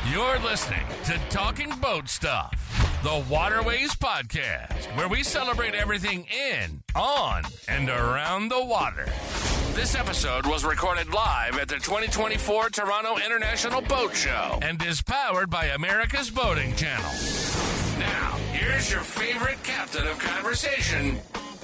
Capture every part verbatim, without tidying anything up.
You're listening to Talking Boat Stuff, the Waterways podcast, where we celebrate everything in, on, and around the water. This episode was recorded live at the twenty twenty-four Toronto International Boat Show and is powered by America's Boating Channel. Now, here's your favorite captain of conversation,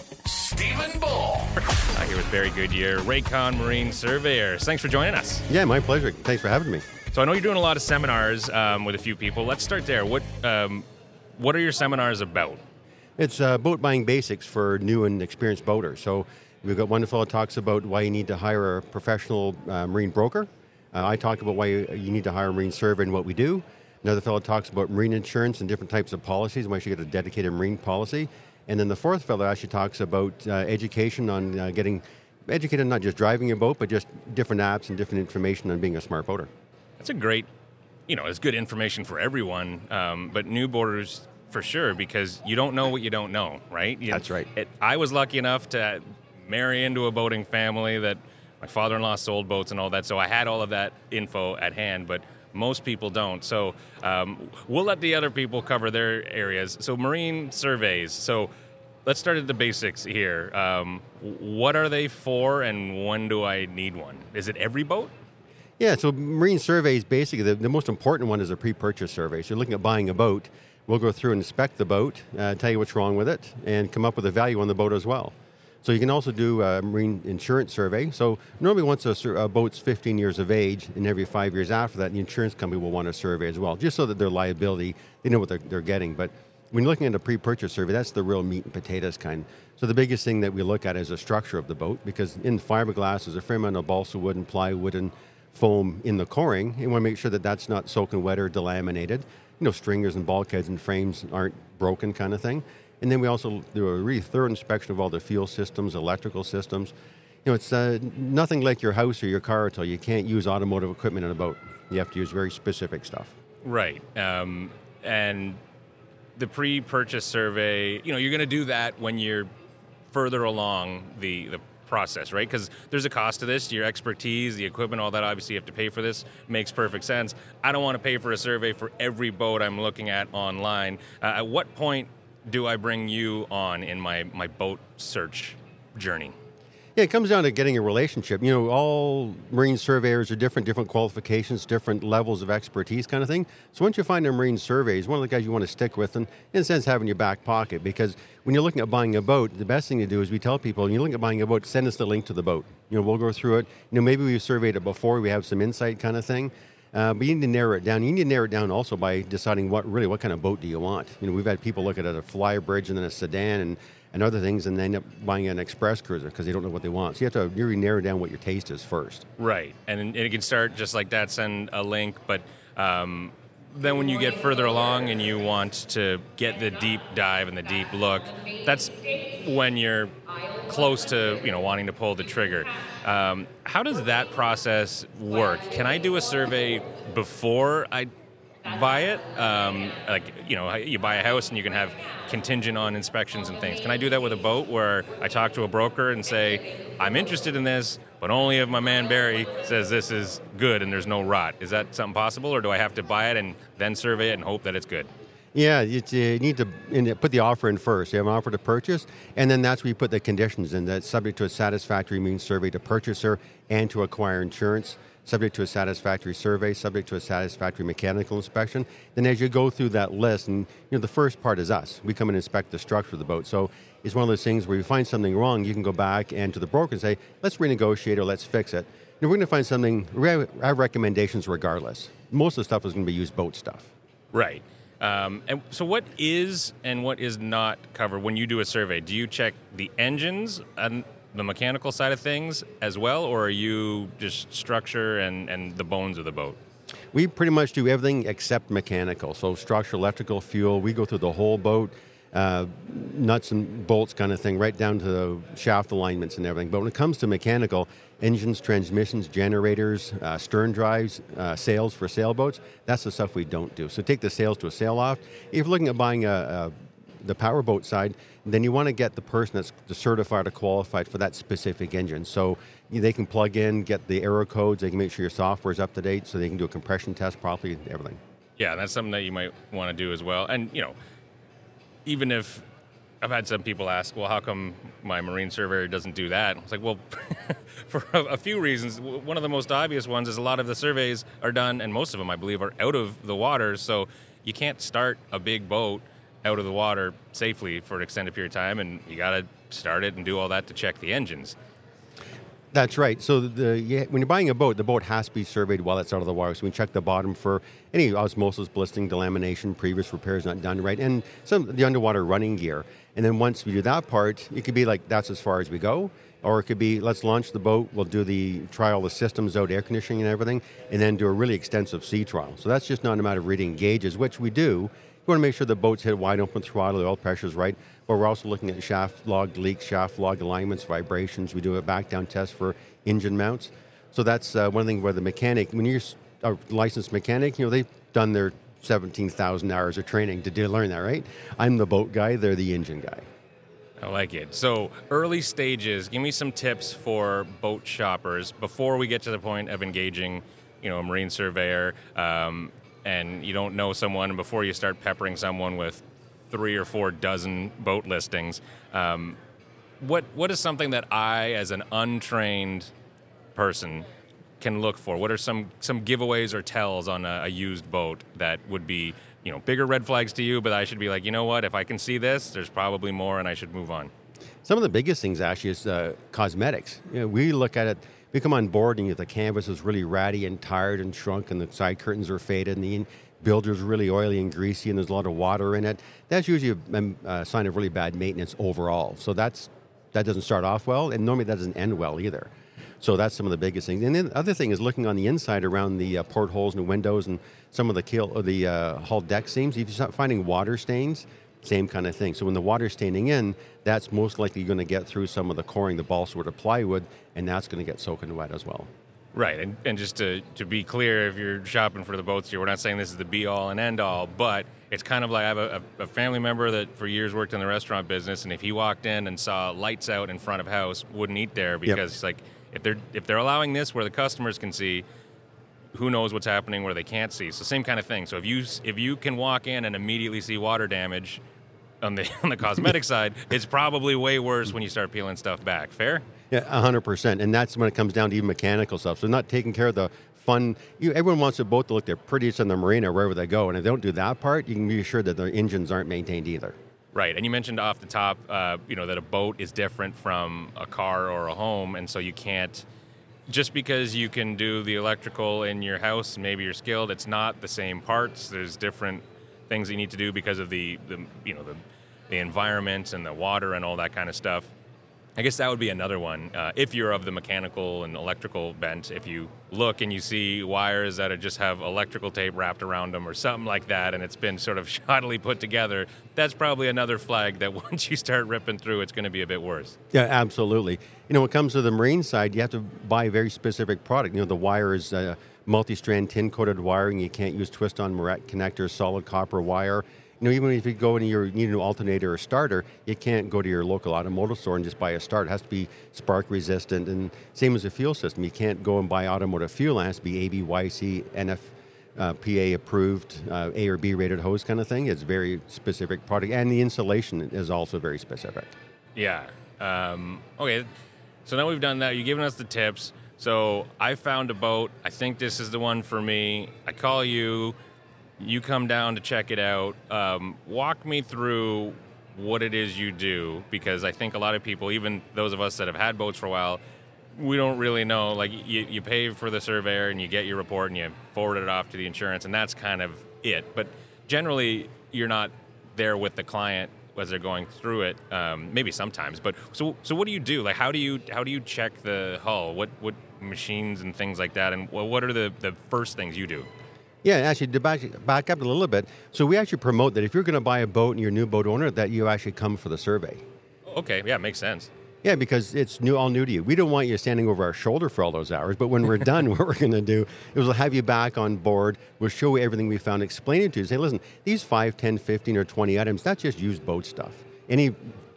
Stephen Bull. Uh, here with Barry Goodyear, Raycon Marine Surveyors. Thanks for joining us. Yeah, my pleasure. Thanks for having me. So I know you're doing a lot of seminars um, with a few people. Let's start there. What um, what are your seminars about? It's uh, boat buying basics for new and experienced boaters. So we've got one fellow talks about why you need to hire a professional uh, marine broker. Uh, I talk about why you, you need to hire a marine surveyor and what we do. Another fellow talks about marine insurance and different types of policies, why you should get a dedicated marine policy. And then the fourth fellow actually talks about uh, education on uh, getting educated, not just driving a boat, but just different apps and different information on being a smart boater. That's a great, you know, it's good information for everyone, um, but new boaters for sure, because you don't know what you don't know, right? You, That's right. It, I was lucky enough to marry into a boating family that my father-in-law sold boats and all that, so I had all of that info at hand, but most people don't. So um, we'll let the other people cover their areas. So marine surveys. So let's start at the basics here. Um, what are they for, and when do I need one? Is it every boat? Yeah, so marine surveys, basically, the, the most important one is a pre-purchase survey. So you're looking at buying a boat, we'll go through and inspect the boat, uh, tell you what's wrong with it, and come up with a value on the boat as well. So you can also do a marine insurance survey. So normally once a, sur- a boat's fifteen years of age, and every five years after that, the insurance company will want a survey as well, just so that their liability, they know what they're, they're getting. But when you're looking at a pre-purchase survey, that's the real meat and potatoes kind. So the biggest thing that we look at is the structure of the boat, because in fiberglass, there's a fair amount of balsa wood and plywood and foam in the coring. You want to make sure that that's not soaking wet or delaminated. You know, stringers and bulkheads and frames aren't broken, kind of thing. And then we also do a really thorough inspection of all the fuel systems, electrical systems. You know, it's uh, nothing like your house or your car until you can't use automotive equipment on a boat. You have to use very specific stuff. Right. Um, and the pre-purchase survey, you know, you're going to do that when you're further along the, the process, right? Because there's a cost to this, your expertise, the equipment, all that. Obviously you have to pay for this. Makes perfect sense. I don't want to pay for a survey for every boat I'm looking at online. Uh, at what point do I bring you on in my, my boat search journey? Yeah, it comes down to getting a relationship. You know, all marine surveyors are different, different qualifications, different levels of expertise kind of thing. So once you find a marine survey, he's one of the guys you want to stick with and, in a sense, have in your back pocket. Because when you're looking at buying a boat, the best thing to do is we tell people, when you're looking at buying a boat, send us the link to the boat. You know, we'll go through it. You know, maybe we've surveyed it before, we have some insight kind of thing. Uh, but you need to narrow it down. You need to narrow it down also by deciding what really what kind of boat do you want. You know, we've had people look at a flyer bridge and then a sedan and, and other things, and they end up buying an express cruiser because they don't know what they want. So you have to really narrow down what your taste is first. Right, and, and it can start just like that, send a link, but um, then when you get further along and you want to get the deep dive and the deep look, that's when you're close to, you know, wanting to pull the trigger. Um, how does that process work? Can I do a survey before I buy it? Um, like, you know, you buy a house and you can have contingent on inspections and things. Can I do that with a boat where I talk to a broker and say, I'm interested in this, but only if my man Barry says this is good and there's no rot? Is that something possible, or do I have to buy it and then survey it and hope that it's good? Yeah, you need to in, put the offer in first. You have an offer to purchase, and then that's where you put the conditions in. That's subject to a satisfactory marine survey to purchaser and to acquire insurance, subject to a satisfactory survey, subject to a satisfactory mechanical inspection. Then as you go through that list, and you know the first part is us. We come and inspect the structure of the boat. So it's one of those things where you find something wrong, you can go back and to the broker and say, let's renegotiate or let's fix it. And we're going to find something, we have recommendations regardless. Most of the stuff is going to be used boat stuff. Right. Um, and so what is and what is not covered when you do a survey? Do you check the engines and the mechanical side of things as well, or are you just structure and, and the bones of the boat? We pretty much do everything except mechanical. So structure, electrical, fuel, we go through the whole boat, uh, nuts and bolts kind of thing, right down to the shaft alignments and everything. But when it comes to mechanical, engines, transmissions, generators, uh, stern drives, uh, sails for sailboats, that's the stuff we don't do. So take the sails to a sail loft. If you're looking at buying a, a the powerboat side, then you want to get the person that's certified or qualified for that specific engine. So they can plug in, get the aero codes, they can make sure your software is up to date, so they can do a compression test properly, everything. Yeah, that's something that you might want to do as well. And, you know, even if I've had some people ask, well, how come my marine surveyor doesn't do that? It's like, well, for a, a few reasons. One of the most obvious ones is a lot of the surveys are done, and most of them, I believe, are out of the water. So you can't start a big boat out of the water safely for an extended period of time, and you got to start it and do all that to check the engines. That's right. So the you, when you're buying a boat, the boat has to be surveyed while it's out of the water. So we check the bottom for any osmosis, blistening, delamination, previous repairs not done right, and some of the underwater running gear. And then once we do that part, it could be like that's as far as we go, or it could be let's launch the boat, we'll do the trial, the systems out, air conditioning and everything, and then do a really extensive sea trial. So that's just not a matter of reading gauges, which we do. We want to make sure the boat's hit wide open throttle, the oil pressure's right, but we're also looking at shaft log leaks, shaft log alignments, vibrations. We do a back down test for engine mounts. So that's uh, one thing where the mechanic, when you're a licensed mechanic, you know, they've done their seventeen thousand hours of training to do, learn that, right? I'm the boat guy, they're the engine guy. I like it. So early stages, give me some tips for boat shoppers before we get to the point of engaging, you know, a marine surveyor, um, and you don't know someone, and before you start peppering someone with three or four dozen boat listings. Um, what what is something that I, as an untrained person, can look for? What are some some giveaways or tells on a, a used boat that would be, you know, bigger red flags to you, but I should be like, you know what, if I can see this, there's probably more and I should move on? Some of the biggest things actually is uh, cosmetics. You know, we look at it, we come on board and the canvas is really ratty and tired and shrunk and the side curtains are faded and the bilger's really oily and greasy and there's a lot of water in it. That's usually a, a sign of really bad maintenance overall. So that's that doesn't start off well, and normally that doesn't end well either. So that's some of the biggest things. And then the other thing is looking on the inside around the uh, portholes and windows and some of the keel, or the uh, hull deck seams. If you start finding water stains, same kind of thing. So when the water's staining in, that's most likely going to get through some of the coring, the balsa wood or plywood, and that's going to get soaking wet as well. Right, and, and just to, to be clear, if you're shopping for the boats here, we're not saying this is the be-all and end-all, but it's kind of like I have a, a family member that for years worked in the restaurant business, and if he walked in and saw lights out in front of house, wouldn't eat there because yep. It's like, if they're if they're allowing this where the customers can see, who knows what's happening where they can't see. So same kind of thing. So if you if you can walk in and immediately see water damage on the on the cosmetic side, it's probably way worse when you start peeling stuff back. Fair? Yeah, one hundred percent. And that's when it comes down to even mechanical stuff. So not taking care of the fun. You, everyone wants a boat to look their prettiest in the marina wherever they go. And if they don't do that part, you can be assured that their engines aren't maintained either. Right, and you mentioned off the top, uh, you know, that a boat is different from a car or a home, and so you can't, just because you can do the electrical in your house, maybe you're skilled, it's not the same parts. There's different things you need to do because of the, the you know, the, the environment and the water and all that kind of stuff. I guess that would be another one. Uh, if you're of the mechanical and electrical bent, if you look and you see wires that just have electrical tape wrapped around them or something like that, and it's been sort of shoddily put together, that's probably another flag that once you start ripping through, it's going to be a bit worse. Yeah, absolutely. You know, when it comes to the marine side, you have to buy a very specific product. You know, the wire is uh, multi-strand tin-coated wiring. You can't use twist-on Moret connectors, solid copper wire. You know, even if you go and you need a new alternator or starter, you can't go to your local automotive store and just buy a starter. It has to be spark resistant, and same as a fuel system. You can't go and buy automotive fuel. It has to be A B Y C, N F P A approved, uh, A or B rated hose kind of thing. It's a very specific product, and the insulation is also very specific. Yeah. Um, okay, so now we've done that. You've given us the tips. So I found a boat. I think this is the one for me. I call you. You come down to check it out. Um, walk me through what it is you do, because I think a lot of people, even those of us that have had boats for a while, we don't really know. Like, you, you pay for the surveyor and you get your report and you forward it off to the insurance, and that's kind of it. But generally, you're not there with the client as they're going through it. Um, maybe sometimes. But so, so what do you do? Like, how do you how do you check the hull? What what machines and things like that? And what are the, the first things you do? Yeah, actually, to back, back up a little bit, so we actually promote that if you're going to buy a boat and you're a new boat owner, that you actually come for the survey. Okay, yeah, makes sense. Yeah, because it's new, all new to you. We don't want you standing over our shoulder for all those hours, but when we're done, what we're going to do is we'll have you back on board, we'll show you everything we found, explain it to you, say, listen, these five, ten, fifteen, or twenty items, that's just used boat stuff. Any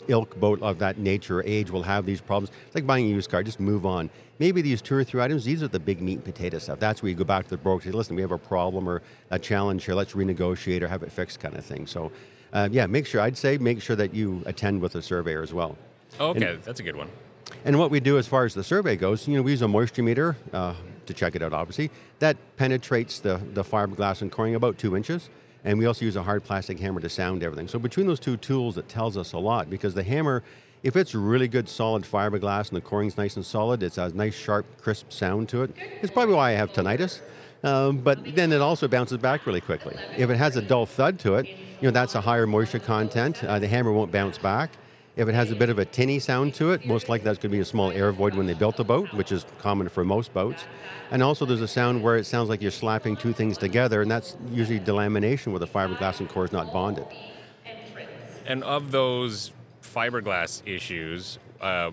ilk boat of that nature or age will have these problems. It's like buying a used car, just move on. Maybe these two or three items, these are the big meat and potato stuff. That's where you go back to the broker and say, listen, we have a problem or a challenge here, let's renegotiate or have it fixed kind of thing. So uh, yeah, make sure, I'd say make sure that you attend with a surveyor as well. Okay, and, that's a good one. And what we do as far as the survey goes, you know, we use a moisture meter uh, to check it out, obviously. That penetrates the, the fiberglass and coring about two inches. And we also use a hard plastic hammer to sound everything. So between those two tools, it tells us a lot because the hammer, if it's really good solid fiberglass and the coring's nice and solid, it's a nice, sharp, crisp sound to it. It's probably why I have tinnitus. Um, but then it also bounces back really quickly. If it has a dull thud to it, you know, that's a higher moisture content. Uh, the hammer won't bounce back. If it has a bit of a tinny sound to it, most likely that's going to be a small air void when they built the boat, which is common for most boats. And also there's a sound where it sounds like you're slapping two things together, and that's usually delamination where the fiberglass and core is not bonded. And of those fiberglass issues, uh,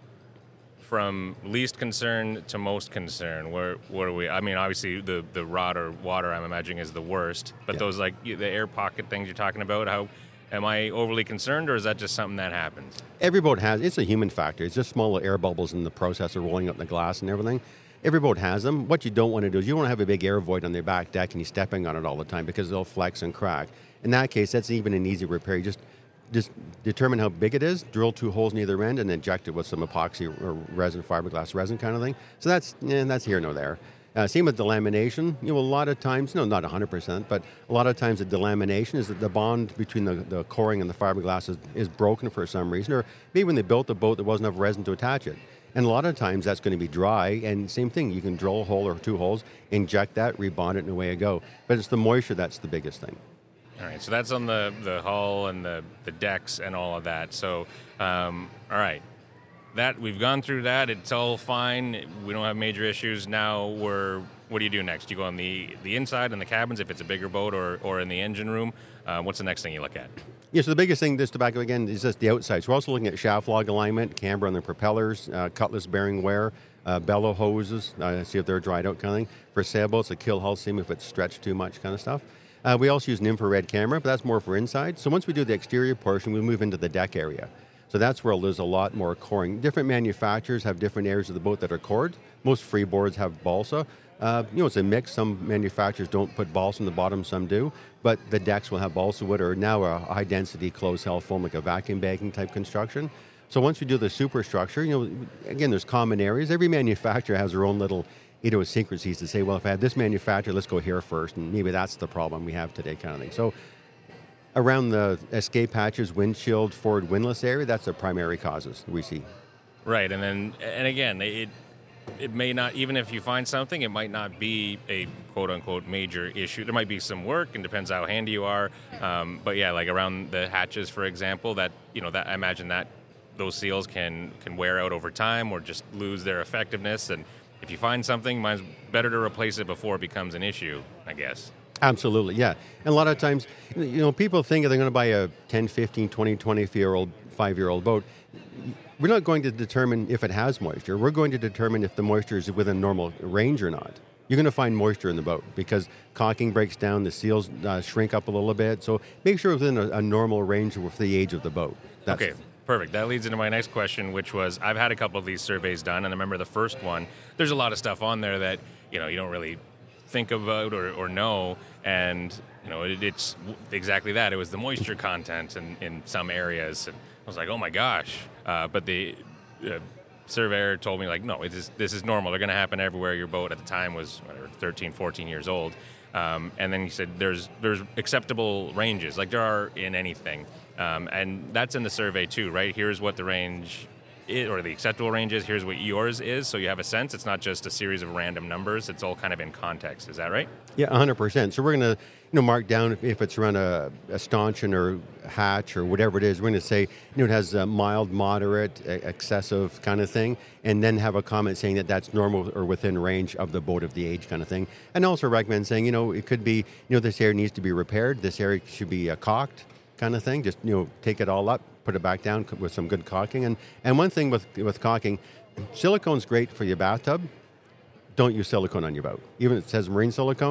from least concern to most concern, where what are we? I mean, obviously the, the rot or water, I'm imagining, is the worst. But yeah. Those like the air pocket things you're talking about, how am I overly concerned, or is that just something that happens? Every boat has. It's a human factor. It's just small air bubbles in the process of rolling up the glass and everything. Every boat has them. What you don't want to do is you don't want to have a big air void on their back deck and you're stepping on it all the time because they'll flex and crack. In that case, that's even an easy repair. You just just determine how big it is, drill two holes in either end, and inject it with some epoxy or resin, fiberglass resin kind of thing. So that's yeah, that's here nor there. Uh, same with delamination. You know, a lot of times, no, not one hundred percent, but a lot of times the delamination is that the bond between the, the coring and the fiberglass is, is broken for some reason, or maybe when they built the boat, there wasn't enough resin to attach it. And a lot of times that's going to be dry, and same thing, you can drill a hole or two holes, inject that, rebond it, and away you go. But it's the moisture that's the biggest thing. All right, so that's on the, the hull and the, the decks and all of that. So, um, all right. That we've gone through that. It's all fine. We don't have major issues. Now we're. What do you do next? You go on the, the inside in the cabins if it's a bigger boat, or or in the engine room. Uh, what's the next thing you look at? Yeah. So the biggest thing, just to back up again, is just the outside. So we're also looking at shaft log alignment, camber on the propellers, uh, cutlass bearing wear, uh, bellow hoses. Uh, see if they're dried out, kind of thing. For sailboats, a kill hull seam if it's stretched too much, kind of stuff. Uh, we also use an infrared camera, but that's more for inside. So once we do the exterior portion, we move into the deck area. So that's where there's a lot more coring. Different manufacturers have different areas of the boat that are cored. Most freeboards have balsa. Uh, you know, it's a mix. Some manufacturers don't put balsa in the bottom, some do. But the decks will have balsa wood or now a high-density closed-cell foam, like a vacuum bagging type construction. So once we do the superstructure, you know, again, there's common areas. Every manufacturer has their own little idiosyncrasies to say, well, if I have this manufacturer, let's go here first. And maybe that's the problem we have today, kind of thing. So around the escape hatches, windshield, forward windlass area, that's the primary causes we see. Right, and then, and again, it it may not, even if you find something, it might not be a quote-unquote major issue. There might be some work, and depends how handy you are. Um, but yeah, like around the hatches, for example, that, you know, that I imagine that those seals can, can wear out over time or just lose their effectiveness. And if you find something, mine's better to replace it before it becomes an issue, I guess. Absolutely, yeah. And a lot of times, you know, people think they're going to buy a ten, fifteen, twenty, twenty-year-old, five-year-old boat. We're not going to determine if it has moisture. We're going to determine if the moisture is within normal range or not. You're going to find moisture in the boat because caulking breaks down, the seals uh, shrink up a little bit. So make sure within a, a normal range for the age of the boat. That's okay, perfect. That leads into my next question, which was, I've had a couple of these surveys done, and I remember the first one, there's a lot of stuff on there that, you know, you don't really think about or, or know, and you know it, it's exactly that. It was the moisture content in, in some areas, and I was like, oh my gosh. Uh, but the uh, surveyor told me, like, no, it is, this is normal. They're going to happen everywhere. Your boat at the time was whatever, thirteen, fourteen years old. Um, and then he said there's there's acceptable ranges, like there are in anything. Um, and that's in the survey too, right? Here's what the range is, or the acceptable range is. Here's what yours is, so you have a sense. It's not just a series of random numbers. It's all kind of in context. Is that right? Yeah, one hundred percent. So we're going to, you know, mark down if, if it's around a, a stanchion or hatch or whatever it is. We're going to say, you know, it has a mild, moderate, excessive kind of thing, and then have a comment saying that that's normal or within range of the boat of the age kind of thing. And also recommend saying, you know, it could be, you know, this area needs to be repaired. This area should be uh, caulked kind of thing. Just, you know, take it all up, put it back down with some good caulking. And and one thing with with caulking, silicone's great for your bathtub. Don't use silicone on your boat. Even if it says marine silicone,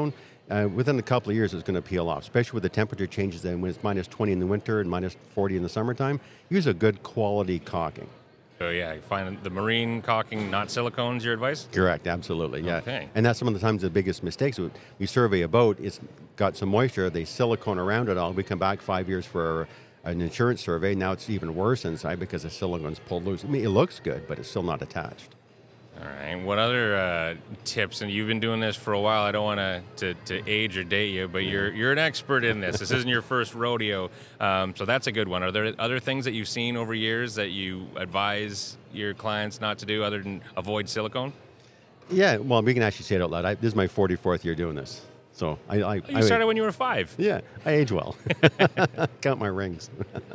uh, within a couple of years it's going to peel off, especially with the temperature changes. Then when it's minus twenty in the winter and minus forty in the summertime, use a good quality caulking. So yeah, you find the marine caulking, not silicone's your advice? Correct, absolutely, yeah. Okay. And that's some of the times the biggest mistakes. We survey a boat, it's got some moisture, they silicone around it all. We come back five years for an insurance survey. Now it's even worse inside because the silicone's pulled loose. I mean, it looks good, but it's still not attached. All right. What other uh, tips? And you've been doing this for a while. I don't want to to age or date you, but you're you're an expert in this. This isn't your first rodeo, um, so that's a good one. Are there other things that you've seen over years that you advise your clients not to do, other than avoid silicone? Yeah, well, we can actually say it out loud. I, this is my forty-fourth year doing this, so I. I You I, started when you were five. Yeah, I age well. Count my rings.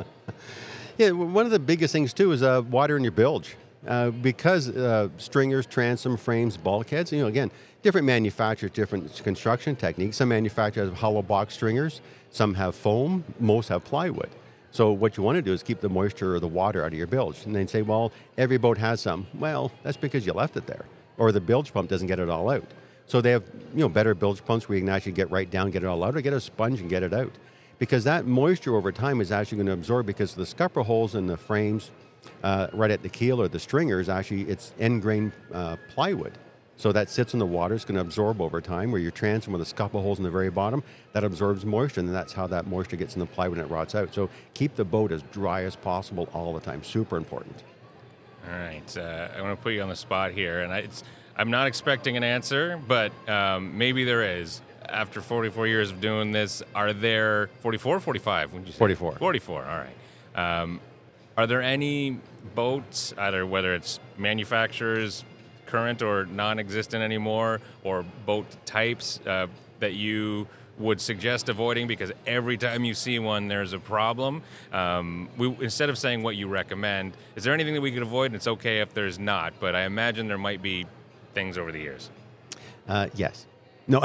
Yeah, one of the biggest things too is uh, water in your bilge. Uh, because uh, stringers, transom, frames, bulkheads, you know, again, different manufacturers, different construction techniques. Some manufacturers have hollow box stringers, some have foam, most have plywood. So what you want to do is keep the moisture or the water out of your bilge. And then say, well, every boat has some. Well, that's because you left it there, or the bilge pump doesn't get it all out. So they have, you know, better bilge pumps where you can actually get right down, get it all out, or get a sponge and get it out. Because that moisture over time is actually going to absorb, because the scupper holes in the frames, Uh, right at the keel or the stringers, actually it's end grain uh, plywood. So that sits in the water, it's going to absorb over time, where your transom with the scupper holes in the very bottom, that absorbs moisture, and that's how that moisture gets in the plywood and it rots out. So keep the boat as dry as possible all the time, super important. All right, uh, I want to put you on the spot here, and I, it's, I'm not expecting an answer, but um, maybe there is. After forty-four years of doing this, are there, forty-four or forty-five? Would you say? forty-four. forty-four, all right. Um, Are there any boats, either whether it's manufacturers, current or non-existent anymore, or boat types uh, that you would suggest avoiding because every time you see one, there's a problem? Um, we, instead of saying what you recommend, is there anything that we could avoid? And it's okay if there's not, but I imagine there might be things over the years. Uh, yes. No.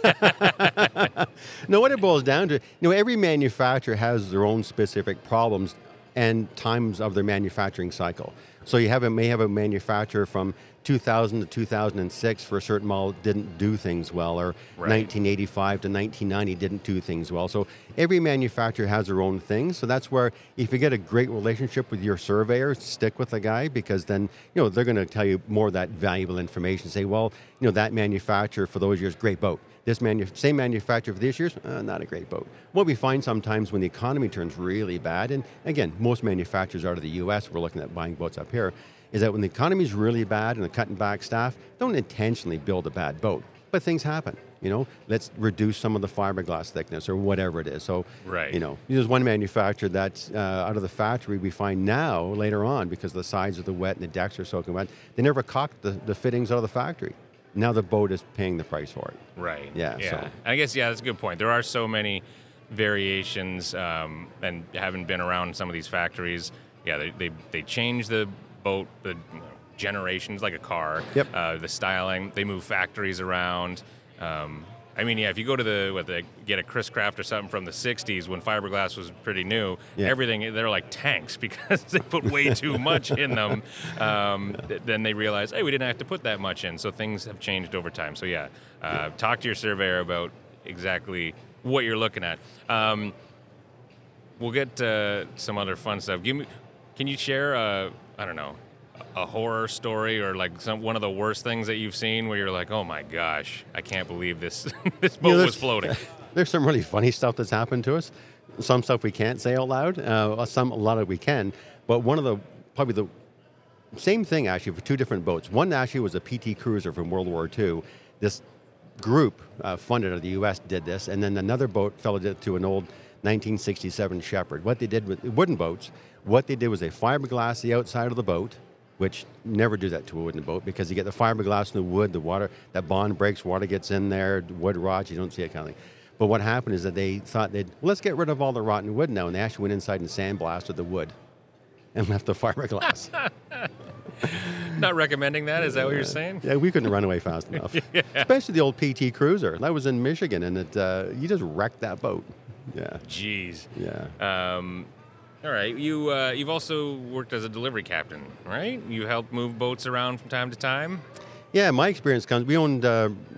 No, what it boils down to, you know, every manufacturer has their own specific problems and times of their manufacturing cycle. So you have a, may have a manufacturer from two thousand to two thousand six for a certain model didn't do things well, or right. nineteen eighty-five to nineteen ninety didn't do things well. So every manufacturer has their own things. So that's where if you get a great relationship with your surveyor, stick with the guy, because then, you know, they're going to tell you more of that valuable information. Say, well, you know, that manufacturer for those years, great boat. This manu- same manufacturer for this year's, uh, not a great boat. What we find sometimes when the economy turns really bad, and again, most manufacturers out of the U S, we're looking at buying boats up here, is that when the economy is really bad and they're cutting back staff, don't intentionally build a bad boat. But things happen, you know. Let's reduce some of the fiberglass thickness or whatever it is. So, right. you know, there's one manufacturer that's uh, out of the factory we find now, later on, because the sides of the wet and the decks are soaking wet, they never caulked the, the fittings out of the factory. Now the boat is paying the price for it. Right. Yeah. Yeah. So. I guess, yeah, that's a good point. There are so many variations, um, and having been around some of these factories, yeah, they they, they change the boat, the you know, generations, like a car. Yep. Uh, the styling, they move factories around. Um, I mean, yeah, if you go to the, what, the get a Chris Craft or something from the sixties when fiberglass was pretty new, yeah. everything, they're like tanks because they put way too much in them. Um, th- then they realize, hey, we didn't have to put that much in. So things have changed over time. So yeah, uh, talk to your surveyor about exactly what you're looking at. Um, we'll get to some other fun stuff. Give me, can you share, a, I don't know, a horror story or like some one of the worst things that you've seen where you're like, oh my gosh, I can't believe this this boat You know, was floating? There's some really funny stuff that's happened to us. Some stuff we can't say out loud. Uh, some a lot of it we can. But one of the probably the same thing actually for two different boats. One actually was a P T cruiser from World War Two. This group uh, funded out of the U S did this, and then another boat fell to an old nineteen sixty-seven Shepherd. What they did with wooden boats, what they did was they fiberglassed the outside of the boat, which never do that to a wooden boat because you get the fiberglass in the wood, the water, that bond breaks, water gets in there, wood rots, you don't see it kind of thing. But what happened is that they thought they'd, well, let's get rid of all the rotten wood now, and they actually went inside and sandblasted the wood and left the fiberglass. Not recommending that, is that what you're saying? Yeah, we couldn't run away fast enough. Yeah. Especially the old P T Cruiser. That was in Michigan, and it uh, you just wrecked that boat. Yeah. Jeez. Yeah. Um, all right. You, uh, you've also worked as a delivery captain, right? You help move boats around from time to time? Yeah, my experience comes, we owned uh,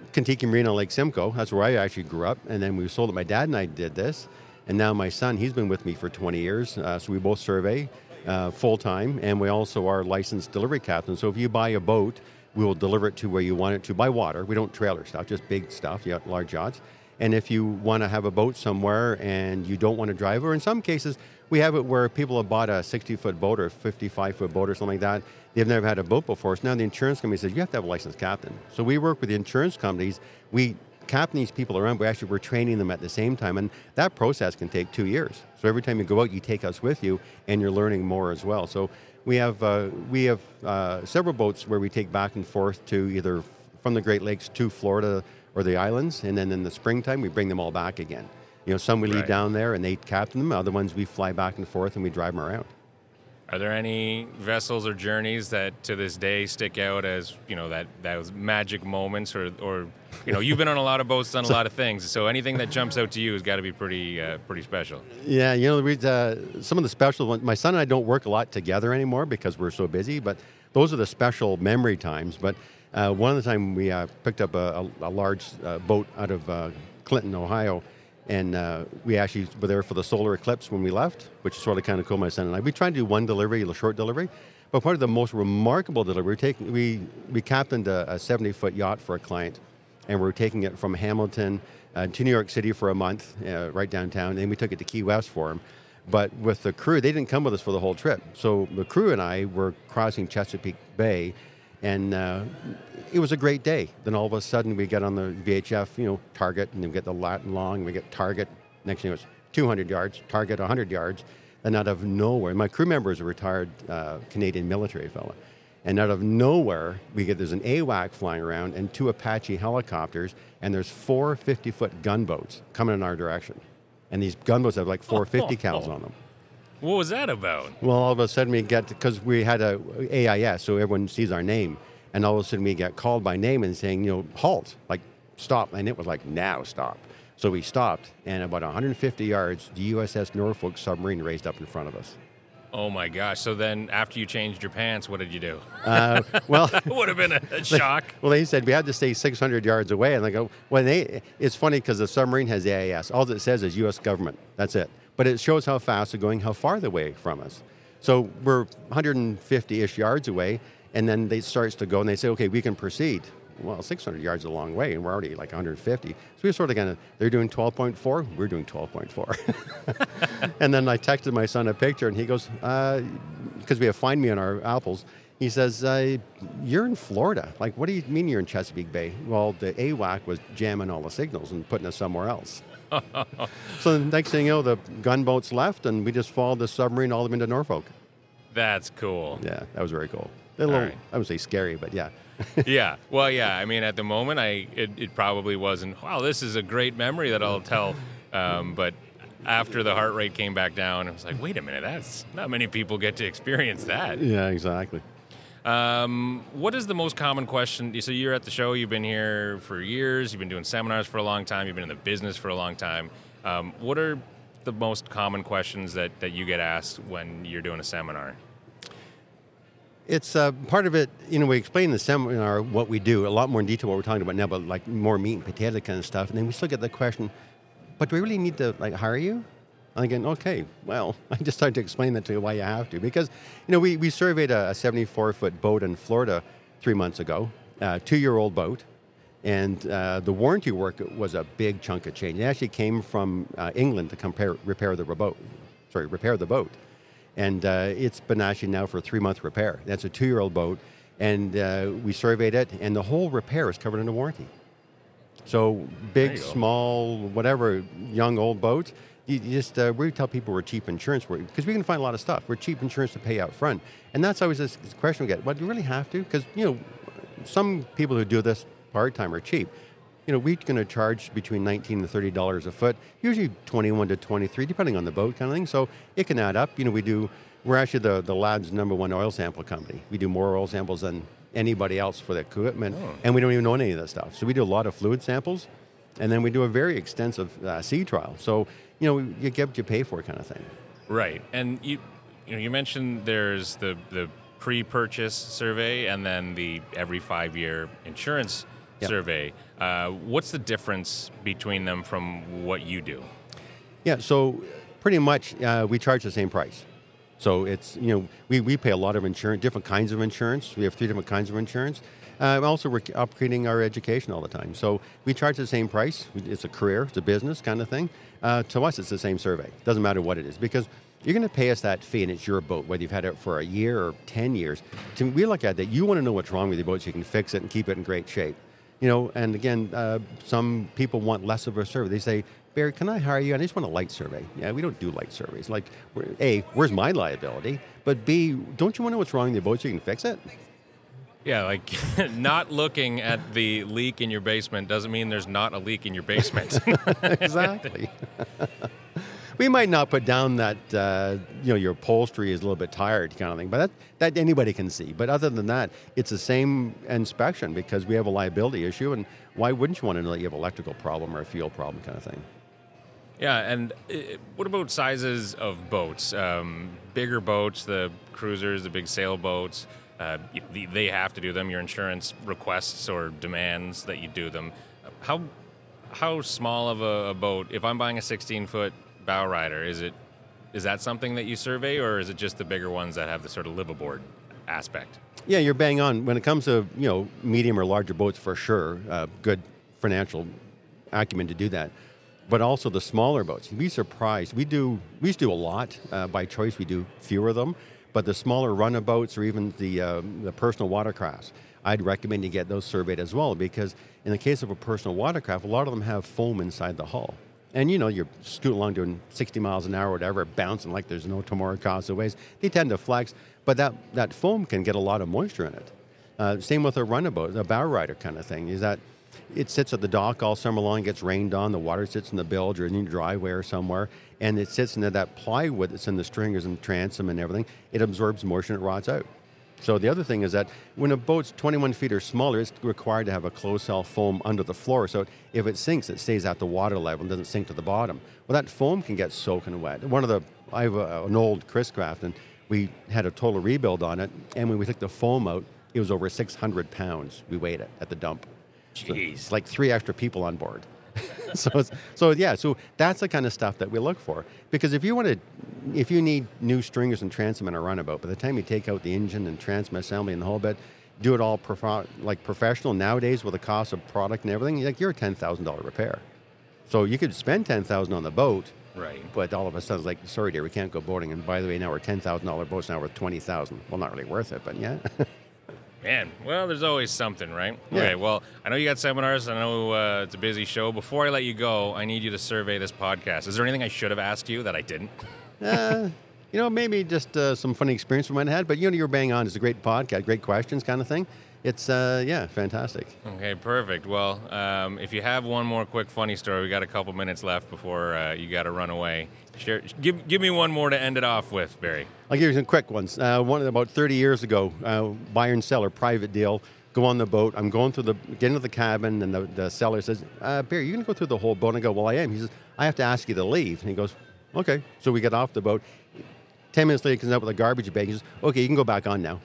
Kentucky Marine on Lake Simcoe. That's where I actually grew up. And then we sold it. My dad and I did this. And now my son, he's been with me for twenty years. Uh, so we both survey uh, full-time. And we also are licensed delivery captains. So if you buy a boat, we will deliver it to where you want it to by water. We don't trailer stuff, just big stuff, you got large yachts. And if you want to have a boat somewhere and you don't want to drive, or in some cases, we have it where people have bought a sixty-foot boat or a fifty-five-foot boat or something like that. They've never had a boat before. So now the insurance company says, you have to have a licensed captain. So we work with the insurance companies. We captain these people around, but actually we're training them at the same time. And that process can take two years. So every time you go out, you take us with you, and you're learning more as well. So we have, uh, we have uh, several boats where we take back and forth to either from the Great Lakes to Florida or the islands, and then in the springtime, we bring them all back again. You know, some we leave Right. down there and they captain them, other ones we fly back and forth and we drive them around. Are there any vessels or journeys that to this day stick out as, you know, that those magic moments, or, or you know, you've been on a lot of boats, done a lot of things, so anything that jumps out to you has got to be pretty uh, pretty special. Yeah, you know, we, uh, some of the special ones, my son and I don't work a lot together anymore because we're so busy, but those are the special memory times. But uh, one of the time we uh, picked up a, a, a large uh, boat out of uh, Clinton, Ohio, and uh, we actually were there for the solar eclipse when we left, which is sort of kind of cool, my son and I. We tried to do one delivery, a short delivery, but part of the most remarkable delivery, take, we, we captained a seventy-foot yacht for a client, and we were taking it from Hamilton uh, to New York City for a month, uh, right downtown, and we took it to Key West for him. But with the crew, they didn't come with us for the whole trip. So the crew and I were crossing Chesapeake Bay, and uh, it was a great day. Then all of a sudden we get on the V H F, you know, target, and then we get the Latin long, we get target. Next thing it was two hundred yards, target one hundred yards. And out of nowhere, my crew member is a retired uh, Canadian military fellow. And out of nowhere, we get, there's an A WAC flying around and two Apache helicopters, and there's four fifty-foot gunboats coming in our direction. And these gunboats have like four fifty cals on them. What was that about? Well, all of a sudden we get, because we had a A I S, so everyone sees our name, and all of a sudden we get called by name and saying, you know, halt, like stop, and it was like, now stop. So we stopped, and about one hundred fifty yards, the U S S Norfolk submarine raised up in front of us. Oh my gosh! So then, after you changed your pants, what did you do? Uh, well, That would have been a, a shock. Well, they said we had to stay six hundred yards away, and I go, well, they, it's funny because the submarine has the A I S. All it says is U S government. That's it. But it shows how fast they're going, how far they're away from us. So we're one hundred fifty-ish yards away, and then they starts to go, and they say, okay, we can proceed. Well, six hundred yards is a long way, and we're already like one hundred fifty. So we sort of kind of, they're doing twelve point four, we're doing twelve point four. And then I texted my son a picture, and he goes, because uh, we have Find Me on our Apples, he says, uh, you're in Florida. Like, what do you mean you're in Chesapeake Bay? Well, the A WAC was jamming all the signals and putting us somewhere else. So the next thing you know, the gunboats left, and we just followed the submarine all the way into Norfolk. That's cool. Yeah, that was very cool. A little, right. I would say scary, but yeah. Yeah. Well, yeah. I mean, at the moment, I it, it probably wasn't, wow, this is a great memory that I'll tell. Um, but after the heart rate came back down, I was like, wait a minute, that's not many people get to experience that. Yeah, exactly. Um, what is the most common question? So you're at the show, you've been here for years, you've been doing seminars for a long time, you've been in the business for a long time. Um, what are the most common questions that, that you get asked when you're doing a seminar? It's uh, part of it, you know, we explain in the seminar what we do, a lot more in detail what we're talking about now, but like more meat and potato kind of stuff. And then we still get the question, but do we really need to like hire you? And again, okay, well, I just started to explain that to you why you have to. Because, you know, we, we surveyed a seventy-four foot boat in Florida three months ago, a two-year-old boat. And uh, the warranty work was a big chunk of change. It actually came from uh, England to compare, repair the boat. Sorry, repair the boat. And uh, it's been actually now for a three-month repair. That's a two-year-old boat, and uh, we surveyed it, and the whole repair is covered under warranty. So big, small, whatever, young, old boats, you, you just uh, we tell people we're cheap insurance because we can find a lot of stuff. We're cheap insurance to pay out front, and that's always this question we get: well, do you really have to? Because you know, some people who do this part-time are cheap. You know, we're going to charge between nineteen and thirty dollars a foot, usually twenty-one to twenty-three, depending on the boat kind of thing. So it can add up. You know, we do, we're actually the, the lab's number one oil sample company. We do more oil samples than anybody else for the equipment, oh. and we don't even know any of this stuff. So we do a lot of fluid samples, and then we do a very extensive uh, sea trial. So, you know, you get what you pay for kind of thing. Right. And you, you know, you mentioned there's the, the pre-purchase survey and then the every five-year insurance Yep. survey. Uh, what's the difference between them from what you do? Yeah, so pretty much uh, we charge the same price. So it's, you know, we, we pay a lot of insurance, different kinds of insurance. We have three different kinds of insurance. Uh, also, we're upgrading our education all the time. So we charge the same price. It's a career, it's a business kind of thing. Uh, to us, it's the same survey. Doesn't matter what it is, because you're going to pay us that fee and it's your boat, whether you've had it for a year or ten years. To, we look at that, you want to know what's wrong with your boat so you can fix it and keep it in great shape. You know, and again, uh, some people want less of a survey. They say, Barry, can I hire you? I just want a light survey. Yeah, we don't do light surveys. Like, A, where's my liability? But B, don't you want to know what's wrong with your boat so you can fix it? Yeah, like not looking at the leak in your basement doesn't mean there's not a leak in your basement. Exactly. We might not put down that, uh, you know, your upholstery is a little bit tired kind of thing, but that, that anybody can see. But other than that, it's the same inspection because we have a liability issue, and why wouldn't you want to know that you have an electrical problem or a fuel problem kind of thing? Yeah, and uh, what about sizes of boats? Um, bigger boats, the cruisers, the big sailboats, uh, they have to do them. Your insurance requests or demands that you do them. How how small of a, a boat? If I'm buying a sixteen-foot bow rider, is it is that something that you survey, or is it just the bigger ones that have the sort of liveaboard aspect? Yeah, you're bang on. When it comes to, you know, medium or larger boats, for sure, uh, good financial acumen to do that. But also the smaller boats. You'd be surprised. We do we used to do a lot uh, by choice. We do fewer of them. But the smaller runabouts or even the uh, the personal watercrafts, I'd recommend you get those surveyed as well, because in the case of a personal watercraft, a lot of them have foam inside the hull. And, you know, you're scooting along doing sixty miles an hour or whatever, bouncing like there's no tomorrow cause of waves. They tend to flex, but that, that foam can get a lot of moisture in it. Uh, same with a runabout, a bow rider kind of thing, is that it sits at the dock all summer long, gets rained on, the water sits in the bilge or in your driveway or somewhere, and it sits into that plywood that's in the stringers and transom and everything. It absorbs moisture and it rots out. So the other thing is that when a boat's twenty-one feet or smaller, it's required to have a closed cell foam under the floor. So if it sinks, it stays at the water level and doesn't sink to the bottom. Well, that foam can get soaking wet. One of the, I have a, an old Chris Craft, and we had a total rebuild on it. And when we took the foam out, it was over six hundred pounds. We weighed it at the dump. Jeez. So it's like three extra people on board. so, it's, so yeah, so that's the kind of stuff that we look for. Because if you want to, if you need new stringers and transom in a runabout, by the time you take out the engine and transom assembly and the whole bit, do it all prof- like professional nowadays with the cost of product and everything, like you're a ten thousand dollars repair. So you could spend ten thousand dollars on the boat, right? But all of a sudden it's like, sorry dear, we can't go boating. And by the way, now we're ten thousand dollars boats now worth twenty thousand dollars. Well, not really worth it, but yeah. Man, well, there's always something, right? Yeah. Okay, well, I know you got seminars. I know uh, it's a busy show. Before I let you go, I need you to survey this podcast. Is there anything I should have asked you that I didn't? uh, you know, maybe just uh, some funny experience we might have had. But, you know, you're bang on. It's a great podcast, great questions kind of thing. It's, uh, yeah, fantastic. Okay, perfect. Well, um, if you have one more quick funny story, we got a couple minutes left before uh, you got to run away. Share, give, give me one more to end it off with, Barry. I'll give you some quick ones. Uh, one about thirty years ago, uh, buyer and seller, private deal, go on the boat. I'm going through the, get into the cabin, and the, the seller says, uh, Barry, you're going to go through the whole boat? And I go, well, I am. He says, I have to ask you to leave. And he goes, okay. So we get off the boat. Ten minutes later, he comes out with a garbage bag. He says, okay, you can go back on now.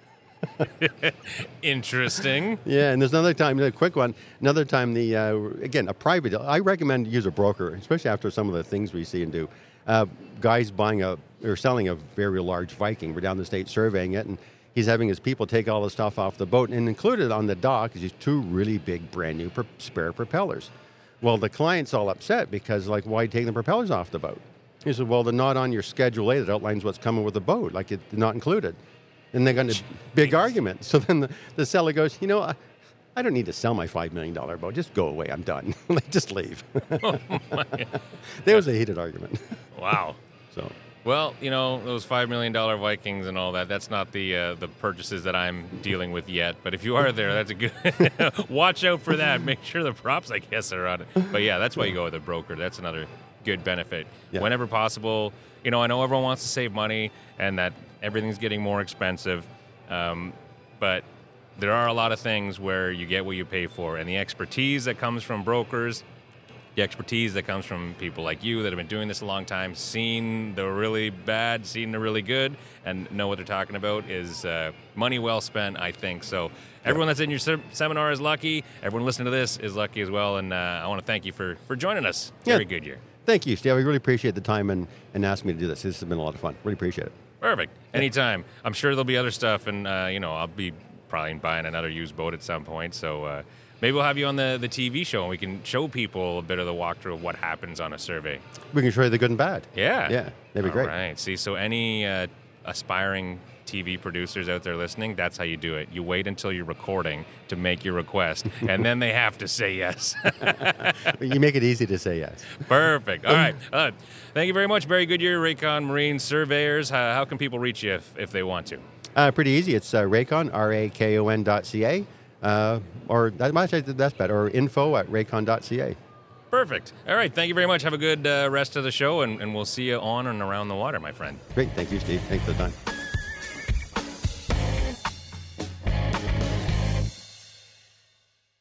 Interesting. Yeah, and there's another time, a quick one, another time, the uh, again, a private deal. I recommend use a broker, especially after some of the things we see and do. Uh, guys buying a, or selling a very large Viking. We're down the state surveying it, and he's having his people take all the stuff off the boat, and included on the dock is these two really big brand new pro- spare propellers. Well, the client's all upset because, like, why take the propellers off the boat? He said, well, they're not on your Schedule A that outlines what's coming with the boat, like it's not included. And they got a big argument. So then the, the seller goes, you know, I, I don't need to sell my five million dollars boat. Just go away. I'm done. Like, just leave. Oh there was a heated argument. Wow. So, well, you know, those five million dollars Vikings and all that, that's not the uh, the purchases that I'm dealing with yet. But if you are there, that's a good... Watch out for that. Make sure the props, I guess, are on it. But yeah, that's why you go with a broker. That's another good benefit. Yeah. Whenever possible, you know, I know everyone wants to save money and that everything's getting more expensive, um, but there are a lot of things where you get what you pay for, and the expertise that comes from brokers, the expertise that comes from people like you that have been doing this a long time, seen the really bad, seen the really good, and know what they're talking about is uh, money well spent, I think. So everyone that's in your se- seminar is lucky. Everyone listening to this is lucky as well. And uh, I want to thank you for, for joining us. Very Yeah. good year. Thank you, Steve. I really appreciate the time and, and asking me to do this. This has been a lot of fun. Really appreciate it. Perfect. Anytime. I'm sure there'll be other stuff, and uh, you know, I'll be probably buying another used boat at some point. So uh, maybe we'll have you on the, the T V show, and we can show people a bit of the walkthrough of what happens on a survey. We can show you the good and bad. Yeah. Yeah, that'd be All great. right. See, so any uh, aspiring T V producers out there listening, that's how you do it. You wait until you're recording to make your request, and then they have to say yes. You make it easy to say yes. Perfect. All right. Uh, thank you very much, Barry Goodyear, Raycon Marine Surveyors. How, how can people reach you if, if they want to? Uh, pretty easy. It's uh, Raycon, R A K O N dot C A, uh, or that might say that's better, or info at raycon dot C A. Perfect. All right. Thank you very much. Have a good uh, rest of the show, and, and we'll see you on and around the water, my friend. Great. Thank you, Steve. Thanks for the time.